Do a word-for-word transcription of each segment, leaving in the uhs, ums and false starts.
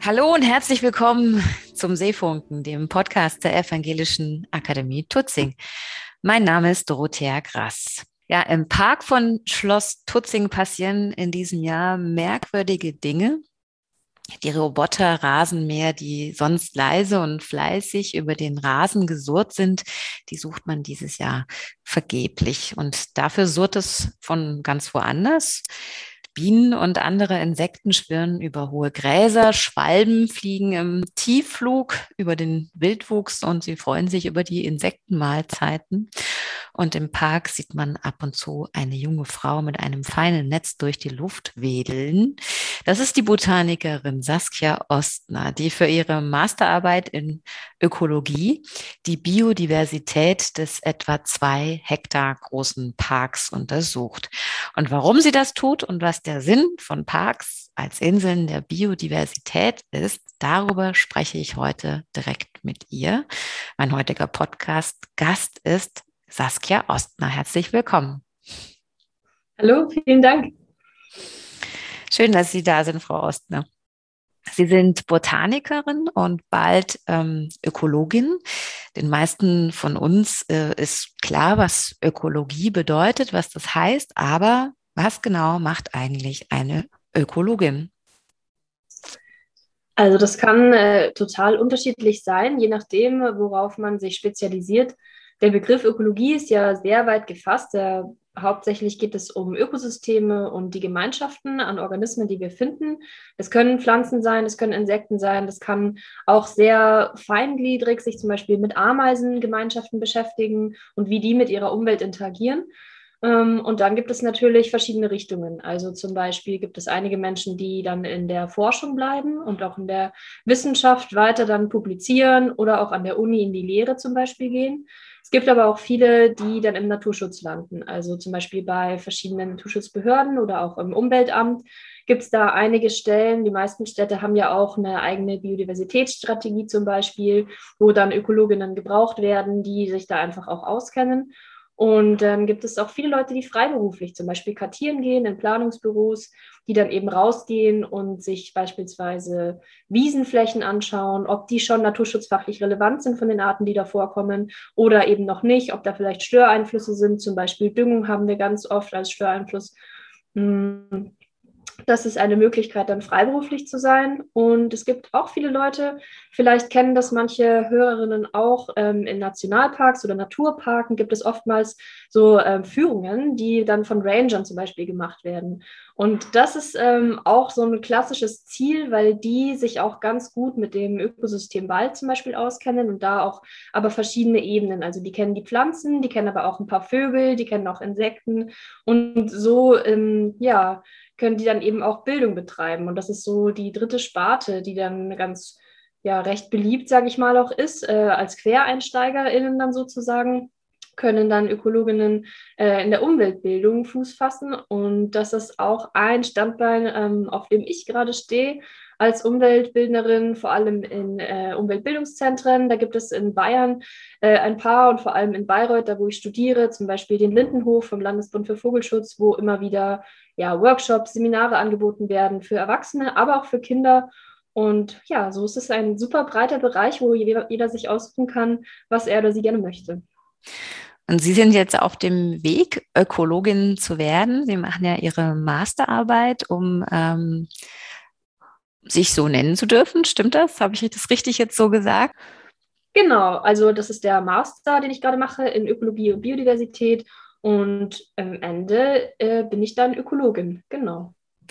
Hallo und herzlich willkommen zum Seefunken, dem Podcast der Evangelischen Akademie Tutzing. Mein Name ist Dorothea Grass. Ja, im Park von Schloss Tutzing passieren in diesem Jahr merkwürdige Dinge. Die Roboter-Rasenmäher, die sonst leise und fleißig über den Rasen gesurrt sind, die sucht man dieses Jahr vergeblich. Und dafür surrt es von ganz woanders. Bienen und andere Insekten schwirren über hohe Gräser, Schwalben fliegen im Tiefflug über den Wildwuchs und sie freuen sich über die Insektenmahlzeiten. Und im Park sieht man ab und zu eine junge Frau mit einem feinen Netz durch die Luft wedeln. Das ist die Botanikerin Saskia Ostner, die für ihre Masterarbeit in Ökologie die Biodiversität des etwa zwei Hektar großen Parks untersucht. Und warum sie das tut und was der Sinn von Parks als Inseln der Biodiversität ist, darüber spreche ich heute direkt mit ihr. Mein heutiger Podcast-Gast ist Saskia Ostner. Herzlich willkommen. Hallo, vielen Dank. Schön, dass Sie da sind, Frau Ostner. Sie sind Botanikerin und bald ähm, Ökologin. Den meisten von uns äh, ist klar, was Ökologie bedeutet, was das heißt. Aber was genau macht eigentlich eine Ökologin? Also das kann äh, total unterschiedlich sein, je nachdem, worauf man sich spezialisiert. Der Begriff Ökologie ist ja sehr weit gefasst. Der, hauptsächlich geht es um Ökosysteme und die Gemeinschaften an Organismen, die wir finden. Es können Pflanzen sein, es können Insekten sein, das kann auch sehr feingliedrig sich zum Beispiel mit Ameisengemeinschaften beschäftigen und wie die mit ihrer Umwelt interagieren. Und dann gibt es natürlich verschiedene Richtungen. Also zum Beispiel gibt es einige Menschen, die dann in der Forschung bleiben und auch in der Wissenschaft weiter dann publizieren oder auch an der Uni in die Lehre zum Beispiel gehen. Es gibt aber auch viele, die dann im Naturschutz landen. Also zum Beispiel bei verschiedenen Naturschutzbehörden oder auch im Umweltamt gibt es da einige Stellen. Die meisten Städte haben ja auch eine eigene Biodiversitätsstrategie zum Beispiel, wo dann Ökologinnen gebraucht werden, die sich da einfach auch auskennen. Und dann gibt es auch viele Leute, die freiberuflich zum Beispiel kartieren gehen in Planungsbüros, die dann eben rausgehen und sich beispielsweise Wiesenflächen anschauen, ob die schon naturschutzfachlich relevant sind von den Arten, die da vorkommen oder eben noch nicht, ob da vielleicht Störeinflüsse sind, zum Beispiel Düngung haben wir ganz oft als Störeinfluss. Das ist eine Möglichkeit, dann freiberuflich zu sein. Und es gibt auch viele Leute, vielleicht kennen das manche Hörerinnen auch, ähm, in Nationalparks oder Naturparken gibt es oftmals so ähm, Führungen, die dann von Rangern zum Beispiel gemacht werden. Und das ist ähm, auch so ein klassisches Ziel, weil die sich auch ganz gut mit dem Ökosystem Wald zum Beispiel auskennen und da auch aber verschiedene Ebenen. Also die kennen die Pflanzen, die kennen aber auch ein paar Vögel, die kennen auch Insekten und so, ähm, ja, können die dann eben auch Bildung betreiben. Und das ist so die dritte Sparte, die dann ganz, ja, recht beliebt, sage ich mal, auch ist, äh, als QuereinsteigerInnen dann sozusagen, können dann Ökologinnen äh, in der Umweltbildung Fuß fassen. Und das ist auch ein Standbein, ähm, auf dem ich gerade stehe, als Umweltbildnerin, vor allem in äh, Umweltbildungszentren. Da gibt es in Bayern äh, ein paar und vor allem in Bayreuth, da wo ich studiere, zum Beispiel den Lindenhof vom Landesbund für Vogelschutz, wo immer wieder ja, Workshops, Seminare angeboten werden für Erwachsene, aber auch für Kinder. Und ja, so ist es ein super breiter Bereich, wo jeder, jeder sich aussuchen kann, was er oder sie gerne möchte. Und Sie sind jetzt auf dem Weg, Ökologin zu werden. Sie machen ja Ihre Masterarbeit, um ähm, sich so nennen zu dürfen. Stimmt das? Habe ich das richtig jetzt so gesagt? Genau, also das ist der Master, den ich gerade mache in Ökologie und Biodiversität. Und am Ende äh, bin ich dann Ökologin, genau.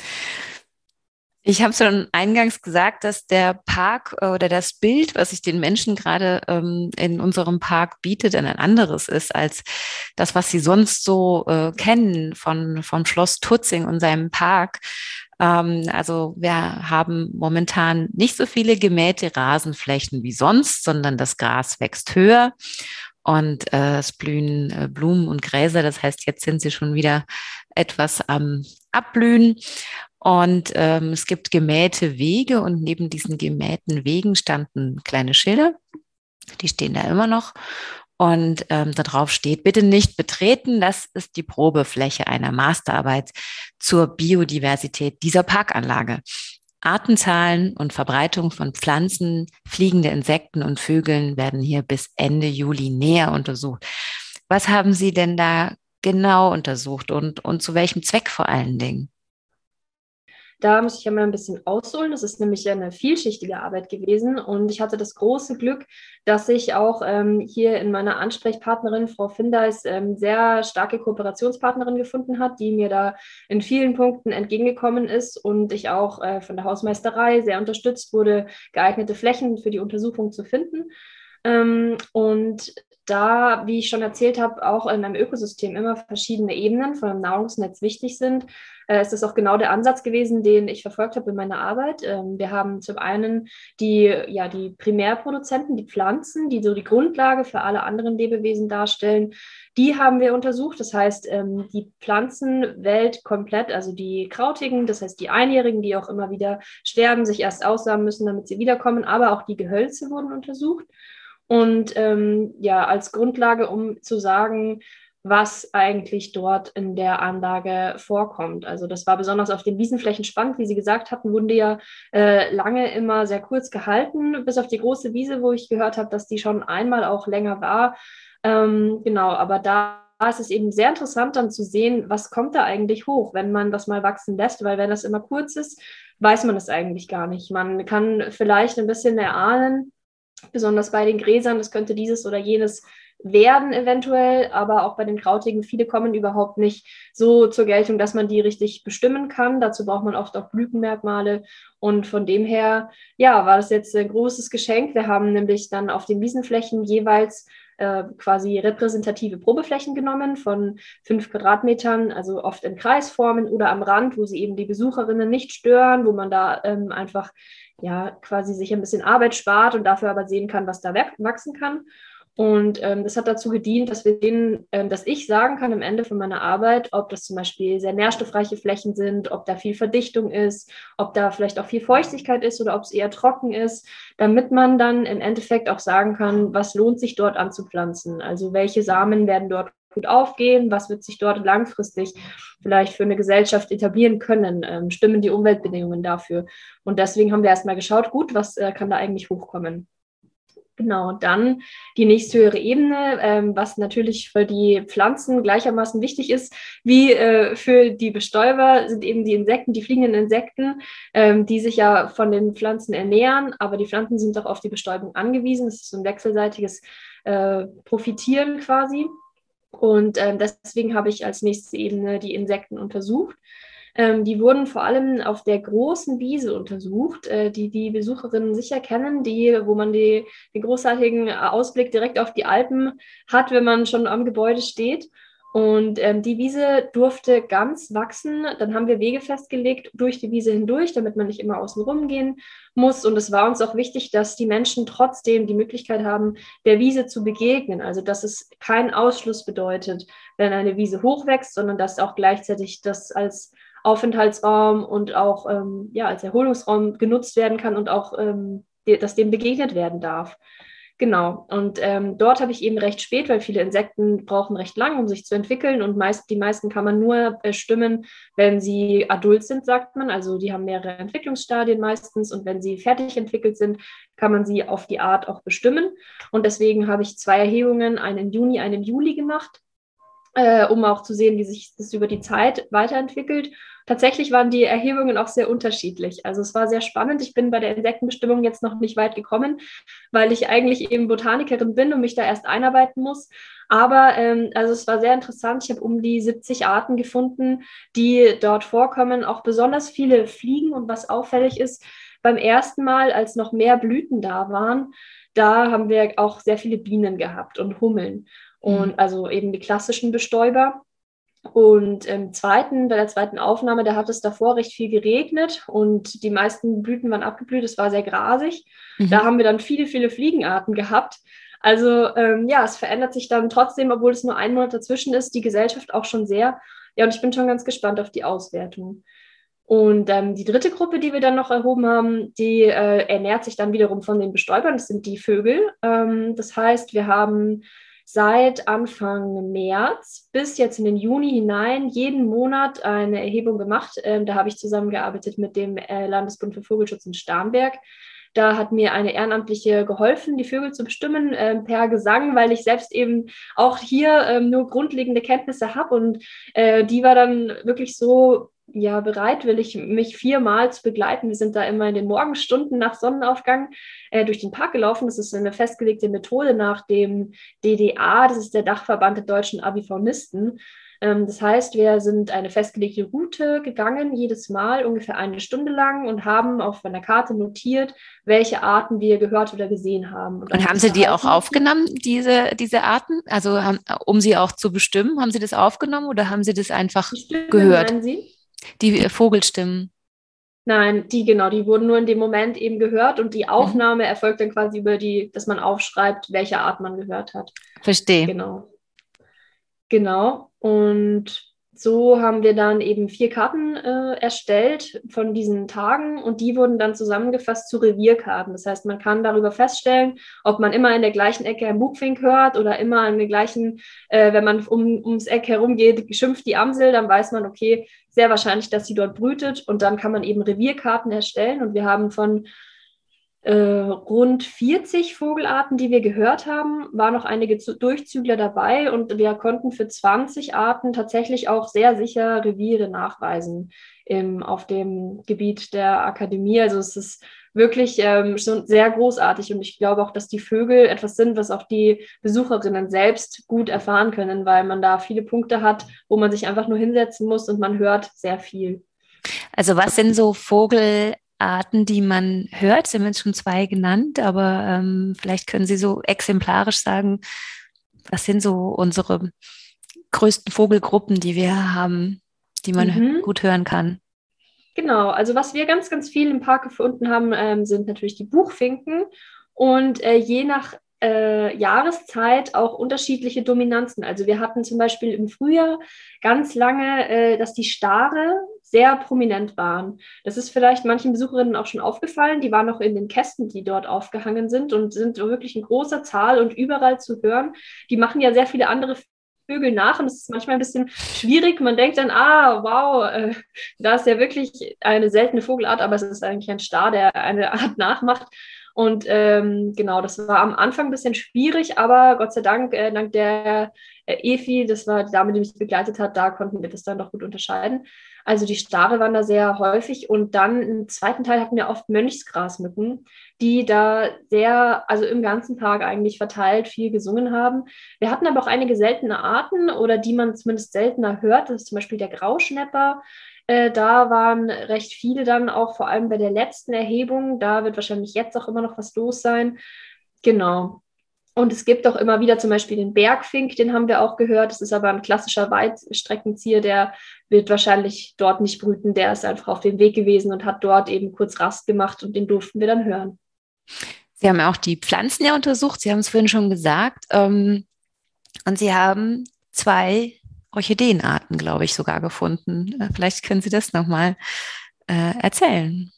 Ich habe schon eingangs gesagt, dass der Park äh, oder das Bild, was sich den Menschen gerade ähm, in unserem Park bietet, ein anderes ist als das, was sie sonst so äh, kennen von, vom Schloss Tutzing und seinem Park. Ähm, also wir haben momentan nicht so viele gemähte Rasenflächen wie sonst, sondern das Gras wächst höher. Und äh, es blühen äh, Blumen und Gräser. Das heißt, jetzt sind sie schon wieder etwas am Abblühen. Und ähm, es gibt gemähte Wege und neben diesen gemähten Wegen standen kleine Schilder. Die stehen da immer noch. Und ähm, darauf steht, bitte nicht betreten. Das ist die Probefläche einer Masterarbeit zur Biodiversität dieser Parkanlage. Artenzahlen und Verbreitung von Pflanzen, fliegende Insekten und Vögeln werden hier bis Ende Juli näher untersucht. Was haben Sie denn da genau untersucht und, und zu welchem Zweck vor allen Dingen? Da muss ich ja mal ein bisschen ausholen. Das ist nämlich eine vielschichtige Arbeit gewesen und ich hatte das große Glück, dass ich auch ähm, hier in meiner Ansprechpartnerin, Frau Findeis, ähm, sehr starke Kooperationspartnerin gefunden hat, die mir da in vielen Punkten entgegengekommen ist und ich auch äh, von der Hausmeisterei sehr unterstützt wurde, geeignete Flächen für die Untersuchung zu finden. Ähm, und da, wie ich schon erzählt habe, auch in einem Ökosystem immer verschiedene Ebenen von einem Nahrungsnetz wichtig sind, äh, ist das auch genau der Ansatz gewesen, den ich verfolgt habe in meiner Arbeit. Ähm, wir haben zum einen die, ja, die Primärproduzenten, die Pflanzen, die so die Grundlage für alle anderen Lebewesen darstellen. Die haben wir untersucht. Das heißt, ähm, die Pflanzenwelt komplett, also die Krautigen, das heißt die Einjährigen, die auch immer wieder sterben, sich erst aussamen müssen, damit sie wiederkommen, aber auch die Gehölze wurden untersucht. Und ähm, ja, als Grundlage, um zu sagen, was eigentlich dort in der Anlage vorkommt. Also das war besonders auf den Wiesenflächen spannend. Wie Sie gesagt hatten, wurden die ja äh, lange immer sehr kurz gehalten, bis auf die große Wiese, wo ich gehört habe, dass die schon einmal auch länger war. Ähm, genau, aber da ist es eben sehr interessant dann zu sehen, was kommt da eigentlich hoch, wenn man das mal wachsen lässt, weil wenn das immer kurz ist, weiß man es eigentlich gar nicht. Man kann vielleicht ein bisschen erahnen, besonders bei den Gräsern, das könnte dieses oder jenes werden eventuell, aber auch bei den Krautigen, viele kommen überhaupt nicht so zur Geltung, dass man die richtig bestimmen kann. Dazu braucht man oft auch Blütenmerkmale und von dem her, ja, war das jetzt ein großes Geschenk. Wir haben nämlich dann auf den Wiesenflächen jeweils äh, quasi repräsentative Probeflächen genommen von fünf Quadratmetern, also oft in Kreisformen oder am Rand, wo sie eben die Besucherinnen nicht stören, wo man da ähm, einfach ja quasi sich ein bisschen Arbeit spart und dafür aber sehen kann, was da wachsen kann. Und ähm, das hat dazu gedient, dass wir denen, ähm, dass ich sagen kann am Ende von meiner Arbeit, ob das zum Beispiel sehr nährstoffreiche Flächen sind, ob da viel Verdichtung ist, ob da vielleicht auch viel Feuchtigkeit ist oder ob es eher trocken ist, damit man dann im Endeffekt auch sagen kann, was lohnt sich dort anzupflanzen. Also welche Samen werden dort gut aufgehen, was wird sich dort langfristig vielleicht für eine Gesellschaft etablieren können, ähm, stimmen die Umweltbedingungen dafür. Und deswegen haben wir erstmal geschaut, gut, was äh, kann da eigentlich hochkommen. Genau, dann die nächsthöhere Ebene, ähm, was natürlich für die Pflanzen gleichermaßen wichtig ist, wie äh, für die Bestäuber, sind eben die Insekten, die fliegenden Insekten, ähm, die sich ja von den Pflanzen ernähren, aber die Pflanzen sind auch auf die Bestäubung angewiesen. Es ist so ein wechselseitiges äh, Profitieren quasi. Und ähm, deswegen habe ich als nächste Ebene die Insekten untersucht. Ähm, die wurden vor allem auf der großen Wiese untersucht, äh, die die Besucherinnen sicher kennen, die, wo man die, den großartigen Ausblick direkt auf die Alpen hat, wenn man schon am Gebäude steht. Und ähm, die Wiese durfte ganz wachsen. Dann haben wir Wege festgelegt durch die Wiese hindurch, damit man nicht immer außen rum gehen muss. Und es war uns auch wichtig, dass die Menschen trotzdem die Möglichkeit haben, der Wiese zu begegnen. Also dass es keinen Ausschluss bedeutet, wenn eine Wiese hochwächst, sondern dass auch gleichzeitig das als Aufenthaltsraum und auch ähm, ja, als Erholungsraum genutzt werden kann und auch, ähm, dass dem begegnet werden darf. Genau, und ähm, dort habe ich eben recht spät, weil viele Insekten brauchen recht lang, um sich zu entwickeln und meist, die meisten kann man nur bestimmen, wenn sie adult sind, sagt man, also die haben mehrere Entwicklungsstadien meistens und wenn sie fertig entwickelt sind, kann man sie auf die Art auch bestimmen und deswegen habe ich zwei Erhebungen, einen im Juni, einen im Juli gemacht, äh, um auch zu sehen, wie sich das über die Zeit weiterentwickelt. Tatsächlich waren die Erhebungen auch sehr unterschiedlich. Also es war sehr spannend. Ich bin bei der Insektenbestimmung jetzt noch nicht weit gekommen, weil ich eigentlich eben Botanikerin bin und mich da erst einarbeiten muss. Aber ähm, also es war sehr interessant. Ich habe um die siebzig Arten gefunden, die dort vorkommen. Auch besonders viele Fliegen. Und was auffällig ist, beim ersten Mal, als noch mehr Blüten da waren, da haben wir auch sehr viele Bienen gehabt und Hummeln. Und also eben die klassischen Bestäuber. Und im zweiten, bei der zweiten Aufnahme, da hat es davor recht viel geregnet und die meisten Blüten waren abgeblüht. Es war sehr grasig. Mhm. Da haben wir dann viele, viele Fliegenarten gehabt. Also ähm, ja, es verändert sich dann trotzdem, obwohl es nur ein Monat dazwischen ist, die Gesellschaft auch schon sehr. Ja, und ich bin schon ganz gespannt auf die Auswertung. Und ähm, die dritte Gruppe, die wir dann noch erhoben haben, die äh, ernährt sich dann wiederum von den Bestäubern. Das sind die Vögel. Ähm, das heißt, wir haben seit Anfang März bis jetzt in den Juni hinein jeden Monat eine Erhebung gemacht. Ähm, da habe ich zusammengearbeitet mit dem äh, Landesbund für Vogelschutz in Starnberg. Da hat mir eine Ehrenamtliche geholfen, die Vögel zu bestimmen, äh, per Gesang, weil ich selbst eben auch hier äh, nur grundlegende Kenntnisse habe. Und äh, die war dann wirklich so ja, bereitwillig, mich viermal zu begleiten. Wir sind da immer in den Morgenstunden nach Sonnenaufgang äh, durch den Park gelaufen. Das ist eine festgelegte Methode nach dem D D A, das ist der Dachverband der deutschen Avifaunisten. Ähm, das heißt, wir sind eine festgelegte Route gegangen, jedes Mal ungefähr eine Stunde lang und haben auf einer Karte notiert, welche Arten wir gehört oder gesehen haben. Und, und haben Sie die auch aufgenommen, diese, diese Arten? Also haben, um sie auch zu bestimmen, haben Sie das aufgenommen oder haben Sie das einfach die Stimmen, gehört? Meinen Sie? Die Vogelstimmen. Nein, die genau, die wurden nur in dem Moment eben gehört und die Aufnahme mhm. erfolgt dann quasi über die, dass man aufschreibt, welche Art man gehört hat. Verstehe. Genau. Genau. Und so haben wir dann eben vier Karten äh, erstellt von diesen Tagen und die wurden dann zusammengefasst zu Revierkarten. Das heißt, man kann darüber feststellen, ob man immer in der gleichen Ecke einen Buchfink hört oder immer in der gleichen, äh, wenn man um, ums Eck herum geht, schimpft die Amsel, dann weiß man, okay, sehr wahrscheinlich, dass sie dort brütet und dann kann man eben Revierkarten erstellen und wir haben von Äh, rund vierzig Vogelarten, die wir gehört haben, waren noch einige Durchzügler dabei und wir konnten für zwanzig Arten tatsächlich auch sehr sicher Reviere nachweisen im, auf dem Gebiet der Akademie. Also es ist wirklich ähm, schon sehr großartig und ich glaube auch, dass die Vögel etwas sind, was auch die Besucherinnen selbst gut erfahren können, weil man da viele Punkte hat, wo man sich einfach nur hinsetzen muss und man hört sehr viel. Also was sind so Vogel Arten, die man hört? Sie haben jetzt schon zwei genannt, aber ähm, vielleicht können Sie so exemplarisch sagen, was sind so unsere größten Vogelgruppen, die wir haben, die man mhm. gut hören kann? Genau, also was wir ganz, ganz viel im Park gefunden haben, ähm, sind natürlich die Buchfinken und äh, je nach äh, Jahreszeit auch unterschiedliche Dominanzen. Also wir hatten zum Beispiel im Frühjahr ganz lange, äh, dass die Stare sehr prominent waren. Das ist vielleicht manchen Besucherinnen auch schon aufgefallen. Die waren noch in den Kästen, die dort aufgehangen sind und sind wirklich in großer Zahl und überall zu hören. Die machen ja sehr viele andere Vögel nach und es ist manchmal ein bisschen schwierig. Man denkt dann, ah, wow, äh, da ist ja wirklich eine seltene Vogelart, aber es ist eigentlich ein Star, der eine Art nachmacht. Und ähm, genau, das war am Anfang ein bisschen schwierig, aber Gott sei Dank, äh, dank der äh, Efi, das war die Dame, die mich begleitet hat, da konnten wir das dann doch gut unterscheiden. Also die Stare waren da sehr häufig und dann im zweiten Teil hatten wir oft Mönchsgrasmücken, die da sehr, also im ganzen Park eigentlich verteilt viel gesungen haben. Wir hatten aber auch einige seltene Arten oder die man zumindest seltener hört. Das ist zum Beispiel der Grauschnäpper. Äh, da waren recht viele dann auch, vor allem bei der letzten Erhebung. Da wird wahrscheinlich jetzt auch immer noch was los sein. Genau. Und es gibt auch immer wieder zum Beispiel den Bergfink, den haben wir auch gehört. Das ist aber ein klassischer Weitstreckenzieher, der wird wahrscheinlich dort nicht brüten. Der ist einfach auf dem Weg gewesen und hat dort eben kurz Rast gemacht und den durften wir dann hören. Sie haben auch die Pflanzen ja untersucht, Sie haben es vorhin schon gesagt. Ähm, und Sie haben zwei Orchideenarten, glaube ich, sogar gefunden. Vielleicht können Sie das nochmal äh, erzählen.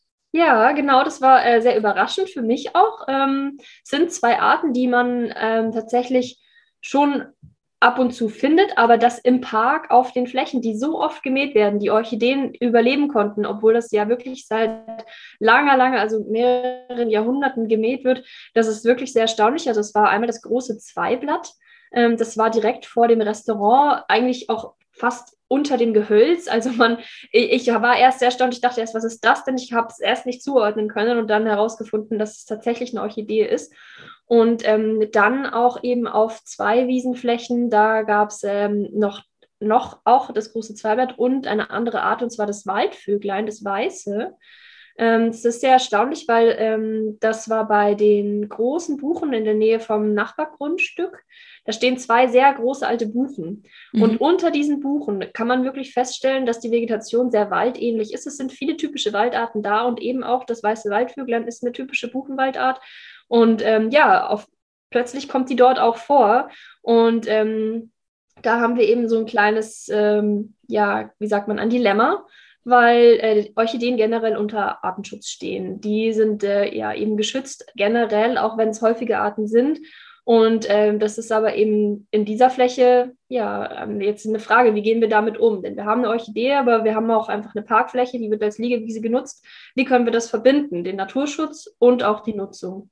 Ja, genau, das war äh, sehr überraschend für mich auch. Ähm, sind zwei Arten, die man ähm, tatsächlich schon ab und zu findet, aber dass im Park auf den Flächen, die so oft gemäht werden, die Orchideen überleben konnten, obwohl das ja wirklich seit langer, langer, also mehreren Jahrhunderten gemäht wird, das ist wirklich sehr erstaunlich. Also es war einmal das große Zweiblatt, ähm, das war direkt vor dem Restaurant, eigentlich auch fast unter dem Gehölz. Also man, ich war erst sehr erstaunt, ich dachte erst, was ist das denn? Ich habe es erst nicht zuordnen können und dann herausgefunden, dass es tatsächlich eine Orchidee ist. Und ähm, dann auch eben auf zwei Wiesenflächen, da gab es ähm, noch, noch auch das große Zweiblatt und eine andere Art, und zwar das Waldvöglein, das Weiße. Ähm, das ist sehr erstaunlich, weil ähm, das war bei den großen Buchen in der Nähe vom Nachbargrundstück. Da stehen zwei sehr große alte Buchen. Mhm. Und unter diesen Buchen kann man wirklich feststellen, dass die Vegetation sehr waldähnlich ist. Es sind viele typische Waldarten da und eben auch das weiße Waldvöglein ist eine typische Buchenwaldart. Und ähm, ja, auf, plötzlich kommt die dort auch vor. Und ähm, da haben wir eben so ein kleines, ähm, ja, wie sagt man, ein Dilemma, weil äh, Orchideen generell unter Artenschutz stehen. Die sind äh, ja eben geschützt generell, auch wenn es häufige Arten sind. Und ähm, das ist aber eben in dieser Fläche, ja, ähm, jetzt eine Frage, wie gehen wir damit um? Denn wir haben eine Orchidee, aber wir haben auch einfach eine Parkfläche, die wird als Liegewiese genutzt. Wie können wir das verbinden, den Naturschutz und auch die Nutzung?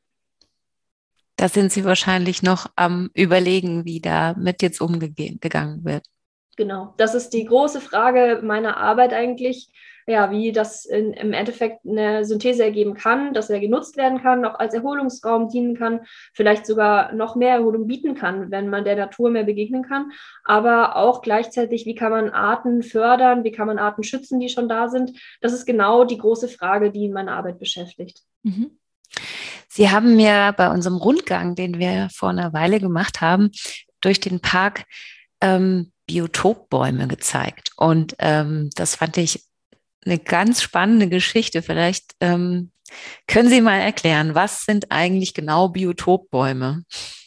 Da sind Sie wahrscheinlich noch am Überlegen, wie da mit jetzt umgegangen wird. Genau, das ist die große Frage meiner Arbeit eigentlich, ja, wie das in, im Endeffekt eine Synthese ergeben kann, dass er genutzt werden kann, auch als Erholungsraum dienen kann, vielleicht sogar noch mehr Erholung bieten kann, wenn man der Natur mehr begegnen kann, aber auch gleichzeitig, wie kann man Arten fördern, wie kann man Arten schützen, die schon da sind. Das ist genau die große Frage, die meine Arbeit beschäftigt. Mhm. Sie haben mir bei unserem Rundgang, den wir vor einer Weile gemacht haben, durch den Park ähm, Biotopbäume gezeigt. Und ähm, das fand ich eine ganz spannende Geschichte. Vielleicht ähm, können Sie mal erklären, was sind eigentlich genau Biotopbäume?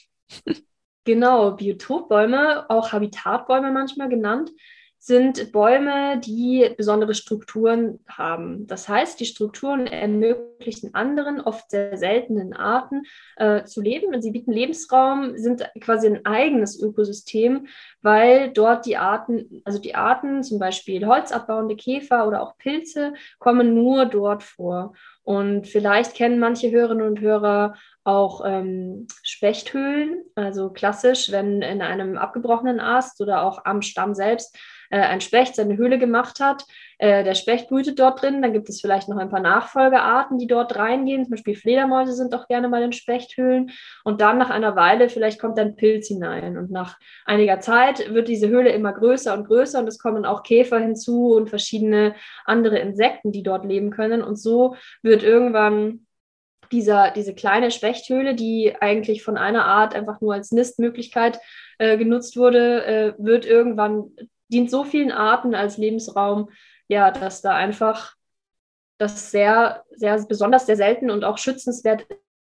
Genau, Biotopbäume, auch Habitatbäume manchmal genannt, sind Bäume, die besondere Strukturen haben. Das heißt, die Strukturen ermöglichen anderen, oft sehr seltenen Arten äh, zu leben. Und sie bieten Lebensraum, sind quasi ein eigenes Ökosystem, weil dort die Arten, also die Arten, zum Beispiel holzabbauende Käfer oder auch Pilze, kommen nur dort vor. Und vielleicht kennen manche Hörerinnen und Hörer auch ähm, Spechthöhlen, also klassisch, wenn in einem abgebrochenen Ast oder auch am Stamm selbst äh, ein Specht seine Höhle gemacht hat. Äh, der Specht brütet dort drin, dann gibt es vielleicht noch ein paar Nachfolgearten, die dort reingehen. Zum Beispiel Fledermäuse sind auch gerne mal in Spechthöhlen. Und dann nach einer Weile vielleicht kommt ein Pilz hinein. Und nach einiger Zeit wird diese Höhle immer größer und größer und es kommen auch Käfer hinzu und verschiedene andere Insekten, die dort leben können. Und so wird irgendwann dieser, diese kleine Spechthöhle, die eigentlich von einer Art einfach nur als Nistmöglichkeit äh, genutzt wurde, äh, wird irgendwann, dient so vielen Arten als Lebensraum, ja, dass da einfach das sehr, sehr besonders, sehr selten und auch schützenswert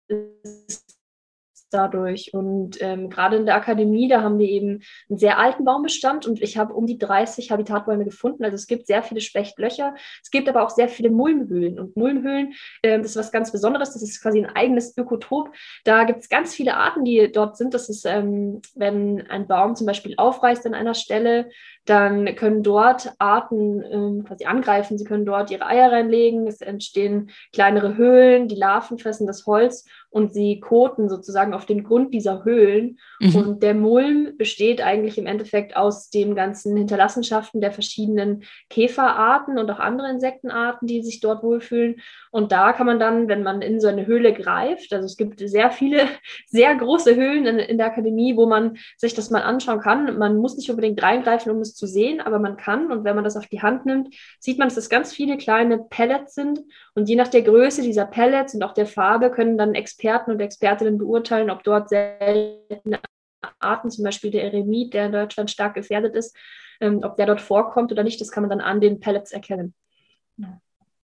ist dadurch. Und ähm, gerade in der Akademie, da haben wir eben einen sehr alten Baumbestand und ich habe um die dreißig Habitatbäume gefunden. Also es gibt sehr viele Spechtlöcher. Es gibt aber auch sehr viele Mulmhöhlen. Und Mulmhöhlen, äh, das ist was ganz Besonderes. Das ist quasi ein eigenes Ökotop. Da gibt es ganz viele Arten, die dort sind. Das ist, ähm, wenn ein Baum zum Beispiel aufreißt an einer Stelle, dann können dort Arten ähm, quasi angreifen. Sie können dort ihre Eier reinlegen. Es entstehen kleinere Höhlen. Die Larven fressen das Holz und sie koten sozusagen auf den Grund dieser Höhlen. Mhm. Und der Mulm besteht eigentlich im Endeffekt aus den ganzen Hinterlassenschaften der verschiedenen Käferarten und auch andere Insektenarten, die sich dort wohlfühlen. Und da kann man dann, wenn man in so eine Höhle greift, also es gibt sehr viele, sehr große Höhlen in, in der Akademie, wo man sich das mal anschauen kann. Man muss nicht unbedingt reingreifen, um es zu sehen, aber man kann. Und wenn man das auf die Hand nimmt, sieht man, dass das ganz viele kleine Pellets sind. Und je nach der Größe dieser Pellets und auch der Farbe können dann Experten und Expertinnen beurteilen, ob dort seltene Arten, zum Beispiel der Eremit, der in Deutschland stark gefährdet ist, ähm, ob der dort vorkommt oder nicht. Das kann man dann an den Pellets erkennen. Ja.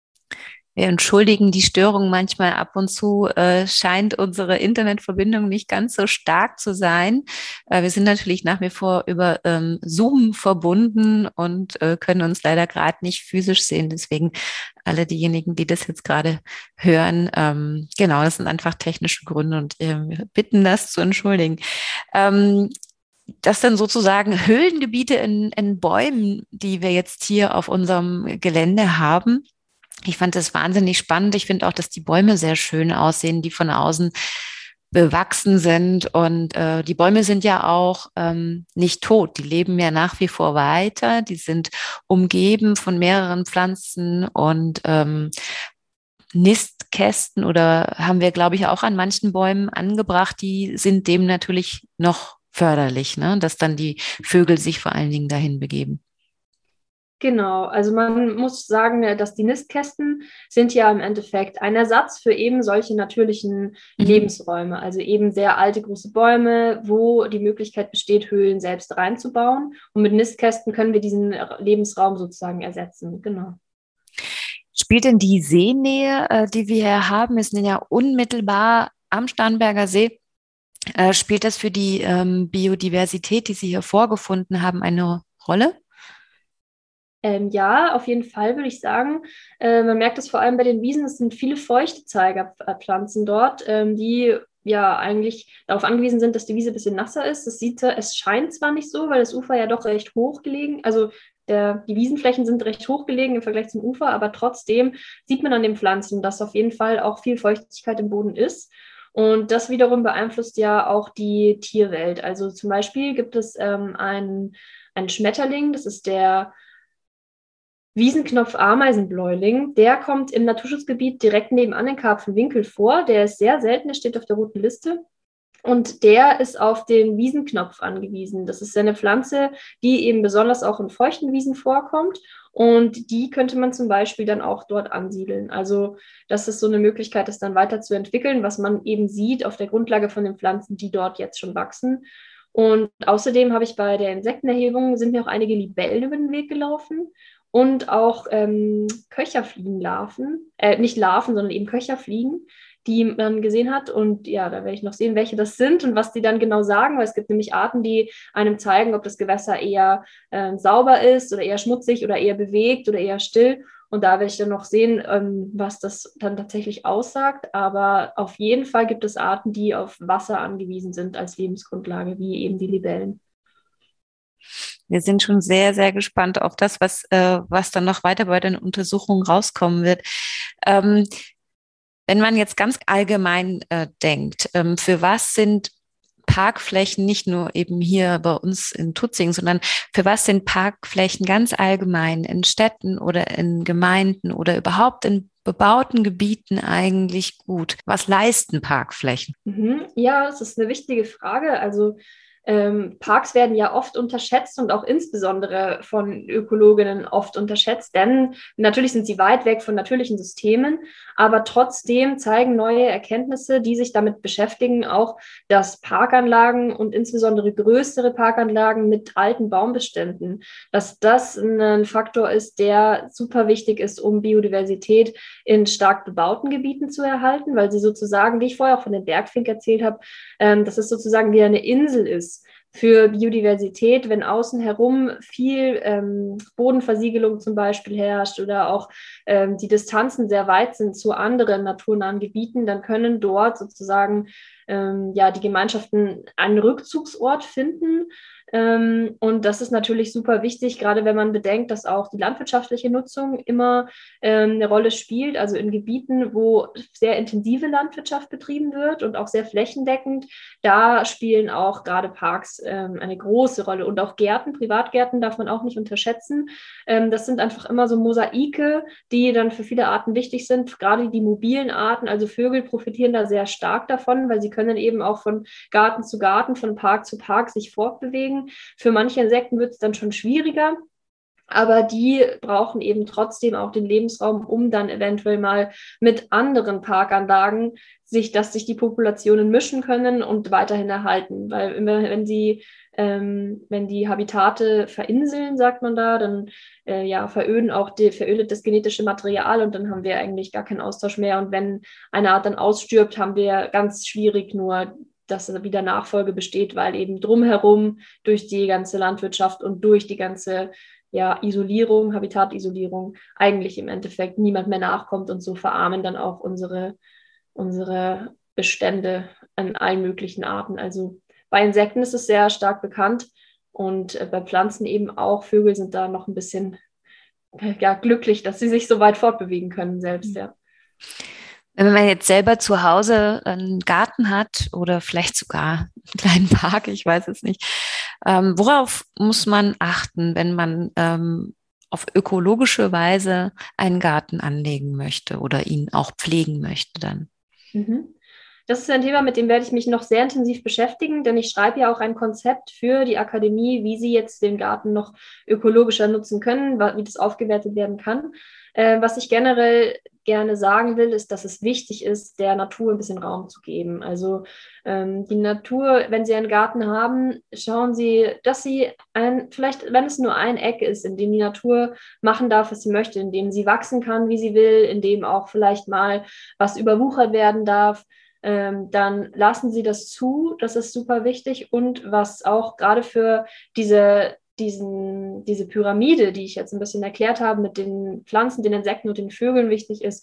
Wir entschuldigen die Störung manchmal ab und zu, äh, scheint unsere Internetverbindung nicht ganz so stark zu sein. Äh, wir sind natürlich nach wie vor über ähm, Zoom verbunden und äh, können uns leider gerade nicht physisch sehen. Deswegen alle diejenigen, die das jetzt gerade hören, ähm, genau, das sind einfach technische Gründe und äh, wir bitten das zu entschuldigen. Ähm, Das sind sozusagen Höhlengebiete in, in Bäumen, die wir jetzt hier auf unserem Gelände haben. Ich fand das wahnsinnig spannend. Ich finde auch, dass die Bäume sehr schön aussehen, die von außen bewachsen sind. Und äh, die Bäume sind ja auch ähm, nicht tot. Die leben ja nach wie vor weiter. Die sind umgeben von mehreren Pflanzen und ähm, Nistkästen oder haben wir, glaube ich, auch an manchen Bäumen angebracht. Die sind dem natürlich noch förderlich, ne? Dass dann die Vögel sich vor allen Dingen dahin begeben. Genau, also man muss sagen, äh, dass die Nistkästen sind ja im Endeffekt ein Ersatz für eben solche natürlichen Mhm. Lebensräume, also eben sehr alte große Bäume, wo die Möglichkeit besteht, Höhlen selbst reinzubauen. Und mit Nistkästen können wir diesen Lebensraum sozusagen ersetzen. Genau. Spielt denn die Seenähe, äh, die wir hier haben, ist ja unmittelbar am Starnberger See, äh, spielt das für die ähm, Biodiversität, die Sie hier vorgefunden haben, eine Rolle? Ähm, ja, auf jeden Fall würde ich sagen. Äh, man merkt es vor allem bei den Wiesen, es sind viele feuchte Zeigerpflanzen dort, ähm, die ja eigentlich darauf angewiesen sind, dass die Wiese ein bisschen nasser ist. Es sieht, es scheint zwar nicht so, weil das Ufer ja doch recht hoch gelegen, also der, die Wiesenflächen sind recht hoch gelegen im Vergleich zum Ufer, aber trotzdem sieht man an den Pflanzen, dass auf jeden Fall auch viel Feuchtigkeit im Boden ist. Und das wiederum beeinflusst ja auch die Tierwelt. Also zum Beispiel gibt es ähm, einen, einen Schmetterling, das ist der Wiesenknopf-Ameisenbläuling, der kommt im Naturschutzgebiet direkt nebenan in Karpfenwinkel vor. Der ist sehr selten, der steht auf der roten Liste. Und der ist auf den Wiesenknopf angewiesen. Das ist eine Pflanze, die eben besonders auch in feuchten Wiesen vorkommt. Und die könnte man zum Beispiel dann auch dort ansiedeln. Also das ist so eine Möglichkeit, das dann weiterzuentwickeln, was man eben sieht auf der Grundlage von den Pflanzen, die dort jetzt schon wachsen. Und außerdem habe ich bei der Insektenerhebung, sind mir auch einige Libellen über den Weg gelaufen und auch ähm, Köcherfliegenlarven, äh, nicht Larven, sondern eben Köcherfliegen, die man gesehen hat. Und ja, da werde ich noch sehen, welche das sind und was die dann genau sagen, weil es gibt nämlich Arten, die einem zeigen, ob das Gewässer eher äh, sauber ist oder eher schmutzig oder eher bewegt oder eher still. Und da werde ich dann noch sehen, ähm, was das dann tatsächlich aussagt. Aber auf jeden Fall gibt es Arten, die auf Wasser angewiesen sind als Lebensgrundlage, wie eben die Libellen. Wir sind schon sehr, sehr gespannt auf das, was, äh, was dann noch weiter bei den Untersuchungen rauskommen wird. Ähm, wenn man jetzt ganz allgemein äh, denkt, ähm, für was sind Parkflächen, nicht nur eben hier bei uns in Tutzing, sondern für was sind Parkflächen ganz allgemein in Städten oder in Gemeinden oder überhaupt in bebauten Gebieten eigentlich gut? Was leisten Parkflächen? Mhm. Ja, das ist eine wichtige Frage. Also ähm, Parks werden ja oft unterschätzt und auch insbesondere von Ökologinnen oft unterschätzt, denn natürlich sind sie weit weg von natürlichen Systemen, aber trotzdem zeigen neue Erkenntnisse, die sich damit beschäftigen, auch, dass Parkanlagen und insbesondere größere Parkanlagen mit alten Baumbeständen, dass das ein Faktor ist, der super wichtig ist, um Biodiversität in stark bebauten Gebieten zu erhalten, weil sie sozusagen, wie ich vorher auch von den Bergfink erzählt habe, ähm, dass es sozusagen wie eine Insel ist für Biodiversität, wenn außen herum viel ähm, Bodenversiegelung zum Beispiel herrscht oder auch ähm, die Distanzen sehr weit sind zu anderen naturnahen Gebieten, dann können dort sozusagen ähm, ja die Gemeinschaften einen Rückzugsort finden. Ähm, und das ist natürlich super wichtig, gerade wenn man bedenkt, dass auch die landwirtschaftliche Nutzung immer ähm, eine Rolle spielt, also in Gebieten, wo sehr intensive Landwirtschaft betrieben wird und auch sehr flächendeckend. Da spielen auch gerade Parks ähm, eine große Rolle und auch Gärten, Privatgärten darf man auch nicht unterschätzen. Ähm, das sind einfach immer so Mosaike, die dann für viele Arten wichtig sind. Gerade die mobilen Arten, also Vögel, profitieren da sehr stark davon, weil sie können eben auch von Garten zu Garten, von Park zu Park sich fortbewegen. Für manche Insekten wird es dann schon schwieriger. Aber die brauchen eben trotzdem auch den Lebensraum, um dann eventuell mal mit anderen Parkanlagen sich, dass sich die Populationen mischen können und weiterhin erhalten. Weil immer, wenn sie, ähm, wenn die Habitate verinseln, sagt man da, dann äh, ja, veröden auch die, verödet das genetische Material und dann haben wir eigentlich gar keinen Austausch mehr. Und wenn eine Art dann ausstirbt, haben wir ganz schwierig nur, dass wieder Nachfolge besteht, weil eben drumherum durch die ganze Landwirtschaft und durch die ganze ja, Isolierung, Habitatisolierung, eigentlich im Endeffekt niemand mehr nachkommt und so verarmen dann auch unsere, unsere Bestände an allen möglichen Arten. Also bei Insekten ist es sehr stark bekannt und bei Pflanzen eben auch. Vögel sind da noch ein bisschen ja, glücklich, dass sie sich so weit fortbewegen können selbst, ja. Wenn man jetzt selber zu Hause einen Garten hat oder vielleicht sogar einen kleinen Park, ich weiß es nicht, ähm, worauf muss man achten, wenn man ähm, auf ökologische Weise einen Garten anlegen möchte oder ihn auch pflegen möchte dann? Mhm. Das ist ein Thema, mit dem werde ich mich noch sehr intensiv beschäftigen, denn ich schreibe ja auch ein Konzept für die Akademie, wie sie jetzt den Garten noch ökologischer nutzen können, wie das aufgewertet werden kann. Äh, was ich generell gerne sagen will, ist, dass es wichtig ist, der Natur ein bisschen Raum zu geben. Also ähm, die Natur, wenn Sie einen Garten haben, schauen Sie, dass Sie ein, vielleicht, wenn es nur ein Eck ist, in dem die Natur machen darf, was sie möchte, in dem sie wachsen kann, wie sie will, in dem auch vielleicht mal was überwuchert werden darf, ähm, dann lassen Sie das zu. Das ist super wichtig. Und was auch gerade für diese, diesen, diese Pyramide, die ich jetzt ein bisschen erklärt habe, mit den Pflanzen, den Insekten und den Vögeln wichtig ist,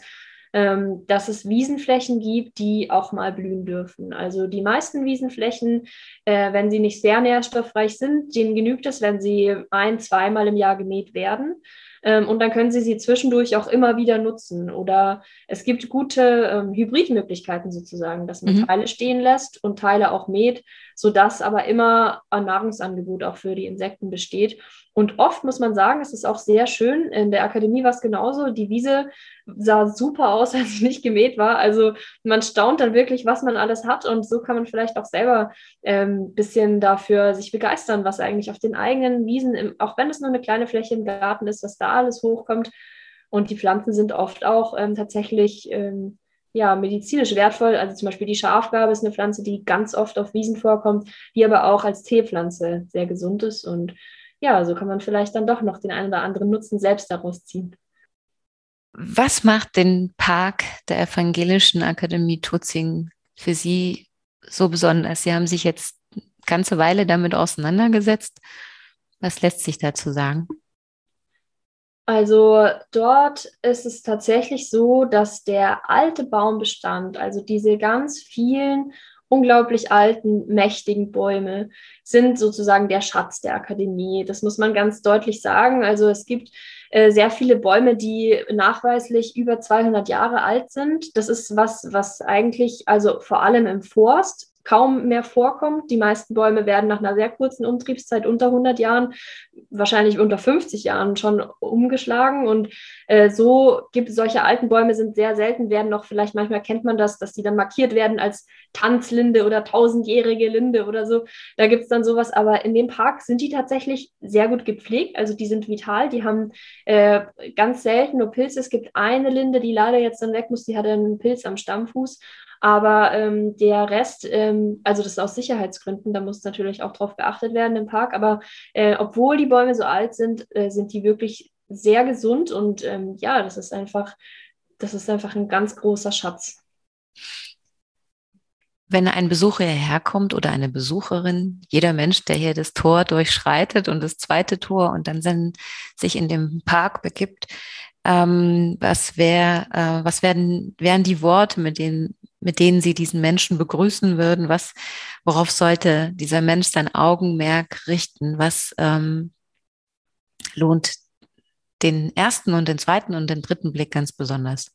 ähm, dass es Wiesenflächen gibt, die auch mal blühen dürfen. Also die meisten Wiesenflächen, äh, wenn sie nicht sehr nährstoffreich sind, denen genügt es, wenn sie ein-, zweimal im Jahr gemäht werden. Ähm, und dann können Sie sie zwischendurch auch immer wieder nutzen. Oder es gibt gute ähm, Hybridmöglichkeiten sozusagen, dass man Mhm. Teile stehen lässt und Teile auch mäht, sodass aber immer ein Nahrungsangebot auch für die Insekten besteht. Und oft muss man sagen, es ist auch sehr schön. In der Akademie war es genauso. Die Wiese sah super aus, als sie nicht gemäht war. Also man staunt dann wirklich, was man alles hat. Und so kann man vielleicht auch selber ein ähm, bisschen dafür sich begeistern, was eigentlich auf den eigenen Wiesen, im, auch wenn es nur eine kleine Fläche im Garten ist, was da alles hochkommt. Und die Pflanzen sind oft auch ähm, tatsächlich ähm, ja, medizinisch wertvoll. Also zum Beispiel die Schafgarbe ist eine Pflanze, die ganz oft auf Wiesen vorkommt, die aber auch als Teepflanze sehr gesund ist. Und ja, so kann man vielleicht dann doch noch den einen oder anderen Nutzen selbst daraus ziehen. Was macht den Park der Evangelischen Akademie Tutzing für Sie so besonders? Sie haben sich jetzt eine ganze Weile damit auseinandergesetzt. Was lässt sich dazu sagen? Also dort ist es tatsächlich so, dass der alte Baumbestand, also diese ganz vielen unglaublich alten, mächtigen Bäume, sind sozusagen der Schatz der Akademie. Das muss man ganz deutlich sagen. Also es gibt äh, sehr viele Bäume, die nachweislich über zweihundert Jahre alt sind. Das ist was, was eigentlich, also vor allem im Forst, kaum mehr vorkommt. Die meisten Bäume werden nach einer sehr kurzen Umtriebszeit unter hundert Jahren, wahrscheinlich unter fünfzig Jahren schon umgeschlagen. Und äh, so gibt es solche alten Bäume, sind sehr selten, werden noch vielleicht, manchmal kennt man das, dass die dann markiert werden als Tanzlinde oder tausendjährige Linde oder so. Da gibt es dann sowas, aber in dem Park sind die tatsächlich sehr gut gepflegt, also die sind vital, die haben äh, ganz selten nur Pilze. Es gibt eine Linde, die leider jetzt dann weg muss, die hatte einen Pilz am Stammfuß. Aber ähm, der Rest, ähm, also das ist aus Sicherheitsgründen, da muss natürlich auch drauf geachtet werden im Park. Aber äh, obwohl die Bäume so alt sind, äh, sind die wirklich sehr gesund und ähm, ja, das ist einfach, das ist einfach ein ganz großer Schatz. Wenn ein Besucher hierher kommt oder eine Besucherin, jeder Mensch, der hier das Tor durchschreitet und das zweite Tor und dann sein, sich in den Park begibt, ähm, was wär, äh, was werden, wären die Worte, mit denen, mit denen Sie diesen Menschen begrüßen würden? Was, worauf sollte dieser Mensch sein Augenmerk richten? Was ähm, lohnt den ersten und den zweiten und den dritten Blick ganz besonders?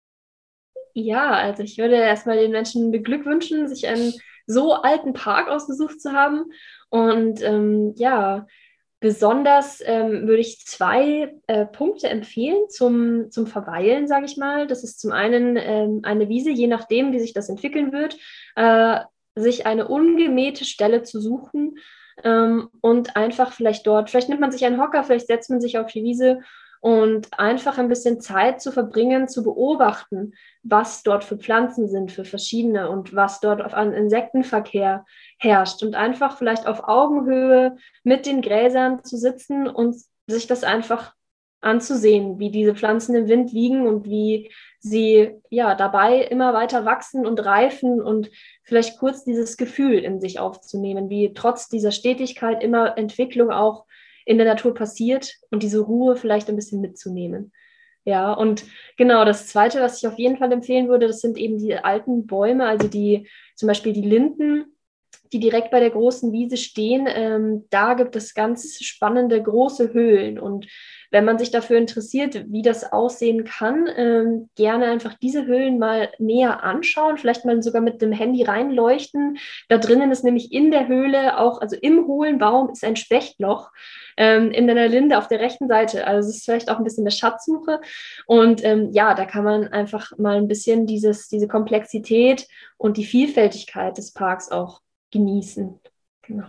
Ja, also ich würde erstmal den Menschen beglückwünschen, sich einen so alten Park ausgesucht zu haben. Und ähm, ja, besonders ähm, würde ich zwei äh, Punkte empfehlen zum, zum Verweilen, sage ich mal. Das ist zum einen ähm, eine Wiese, je nachdem, wie sich das entwickeln wird, äh, sich eine ungemähte Stelle zu suchen ähm, und einfach vielleicht dort, vielleicht nimmt man sich einen Hocker, vielleicht setzt man sich auf die Wiese und einfach ein bisschen Zeit zu verbringen, zu beobachten, was dort für Pflanzen sind, für verschiedene und was dort auf an Insektenverkehr herrscht und einfach vielleicht auf Augenhöhe mit den Gräsern zu sitzen und sich das einfach anzusehen, wie diese Pflanzen im Wind wiegen und wie sie ja dabei immer weiter wachsen und reifen und vielleicht kurz dieses Gefühl in sich aufzunehmen, wie trotz dieser Stetigkeit immer Entwicklung auch in der Natur passiert und diese Ruhe vielleicht ein bisschen mitzunehmen. Ja, und genau, das Zweite, was ich auf jeden Fall empfehlen würde, das sind eben die alten Bäume, also die zum Beispiel die Linden, die direkt bei der großen Wiese stehen. Ähm, da gibt es ganz spannende große Höhlen. Und wenn man sich dafür interessiert, wie das aussehen kann, ähm, gerne einfach diese Höhlen mal näher anschauen, vielleicht mal sogar mit dem Handy reinleuchten. Da drinnen ist nämlich in der Höhle auch, also im hohlen Baum ist ein Spechtloch ähm, in der Linde auf der rechten Seite. Also es ist vielleicht auch ein bisschen eine Schatzsuche. Und ähm, ja, da kann man einfach mal ein bisschen dieses, diese Komplexität und die Vielfältigkeit des Parks auch genießen. Genau.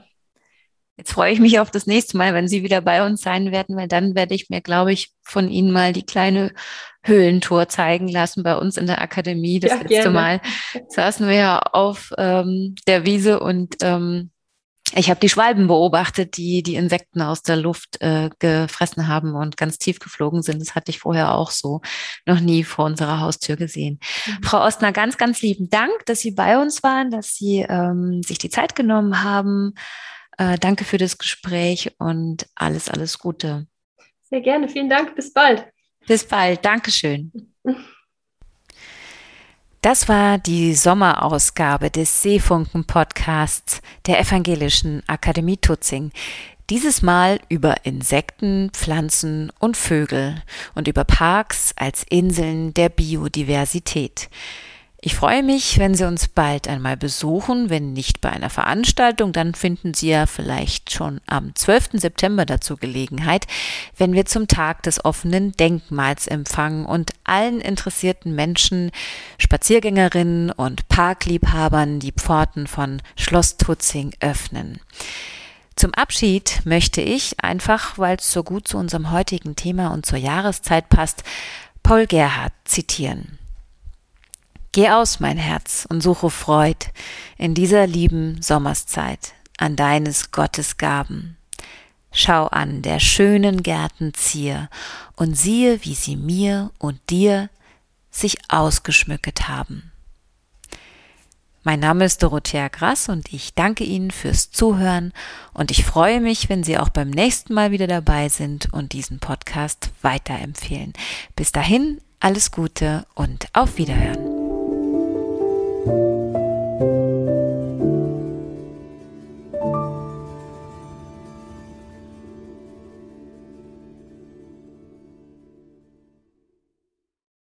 Jetzt freue ich mich auf das nächste Mal, wenn Sie wieder bei uns sein werden, weil dann werde ich mir, glaube ich, von Ihnen mal die kleine Höhlentour zeigen lassen bei uns in der Akademie. Das Ja, letzte gerne. Mal saßen wir ja auf ähm, der Wiese und ähm, ich habe die Schwalben beobachtet, die die Insekten aus der Luft äh, gefressen haben und ganz tief geflogen sind. Das hatte ich vorher auch so noch nie vor unserer Haustür gesehen. Mhm. Frau Ostner, ganz, ganz lieben Dank, dass Sie bei uns waren, dass Sie ähm, sich die Zeit genommen haben. Äh, danke für das Gespräch und alles, alles Gute. Sehr gerne. Vielen Dank. Bis bald. Bis bald. Dankeschön. Das war die Sommerausgabe des Seefunken-Podcasts der Evangelischen Akademie Tutzing. Dieses Mal über Insekten, Pflanzen und Vögel und über Parks als Inseln der Biodiversität. Ich freue mich, wenn Sie uns bald einmal besuchen. Wenn nicht bei einer Veranstaltung, dann finden Sie ja vielleicht schon am zwölften September dazu Gelegenheit, wenn wir zum Tag des offenen Denkmals empfangen und allen interessierten Menschen, Spaziergängerinnen und Parkliebhabern die Pforten von Schloss Tutzing öffnen. Zum Abschied möchte ich, einfach weil es so gut zu unserem heutigen Thema und zur Jahreszeit passt, Paul Gerhardt zitieren. Geh aus, mein Herz, und suche Freud in dieser lieben Sommerszeit an deines Gottes Gaben. Schau an der schönen Gärten Zier und siehe, wie sie mir und dir sich ausgeschmücket haben. Mein Name ist Dorothea Grass und ich danke Ihnen fürs Zuhören und ich freue mich, wenn Sie auch beim nächsten Mal wieder dabei sind und diesen Podcast weiterempfehlen. Bis dahin, alles Gute und auf Wiederhören.